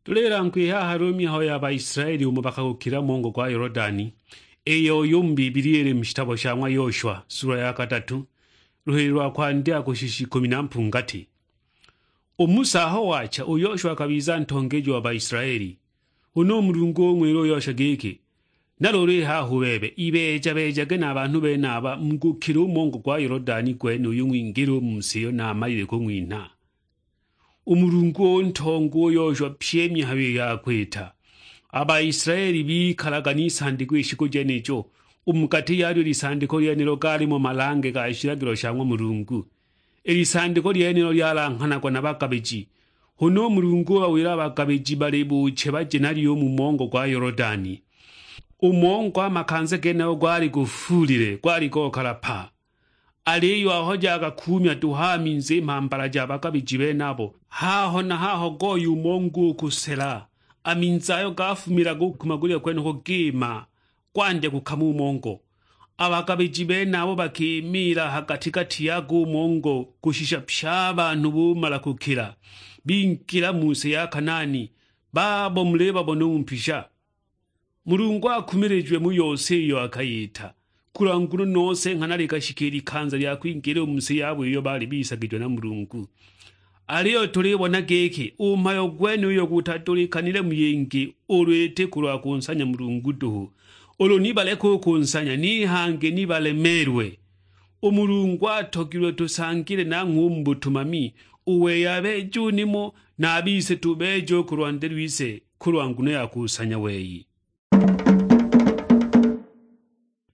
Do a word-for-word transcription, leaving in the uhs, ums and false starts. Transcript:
tulera nkwihaha romiho ya Baisraeli umo bakakukira mongo kwa Yorodani eyo yumbibirire mshitabo shamwa Yoshua sura ya katatu ruhirwa kwandya kushishi kumi na mpungati. Umusa aho wacha uyoshua kabiza ntongejo wa Baisraeli uno murungu mwiro yosha geke nalore haho bebe ibeja beja gena abantu benaba mgukira mongo kwa Yorodani kwenu yumwingiro mumsiyo na amalire ko mwina. Umurungu ntongo yoshua pyemye habe yakweta Abaisraeli bikalaga n'isandiko ishiko jenejo umukati yaryo lisandiko lyenero gali mu malange ga ishiragiro shamwe murungu eri sandiko lyenero lyalankanagwa n'abakabeji hono murungu awira abakabeji balebuce baje nariyo mu mongo gwa Yorodani umongo amakanze genewo gwari gufulire gwari gokarapa aliyo aho jaga kumya duhaminze impambara jabakabeji benabo haho na haho goyu mongo kusela aminzayo gafumira gukumagurira kwene ko gema kwanje kukamu mongo abakabeji benabo bakimira hagati kati yago mongo kushisha pshaba ntubumara kukira binkira muse ya Kanani babo mureba bono umpisha murungu akumirejwe mu yose yo akayita kuranguru nose nkanareka shikiri kanza lya kwingire umuse yabo iyo bari bisagijwe na murungu aliyo tulibona geke umayo gwenu yo gutatulikanire muyengi olwete kulwa kunsanya murungu duhu olo nibale ko kunsanya ni hange nibale merwe umurungu atogirwe tusangire na nkumbu tumami uwe yabeju nimo nabise tubejo kurwanderwise kurwangune yakusanya weyi.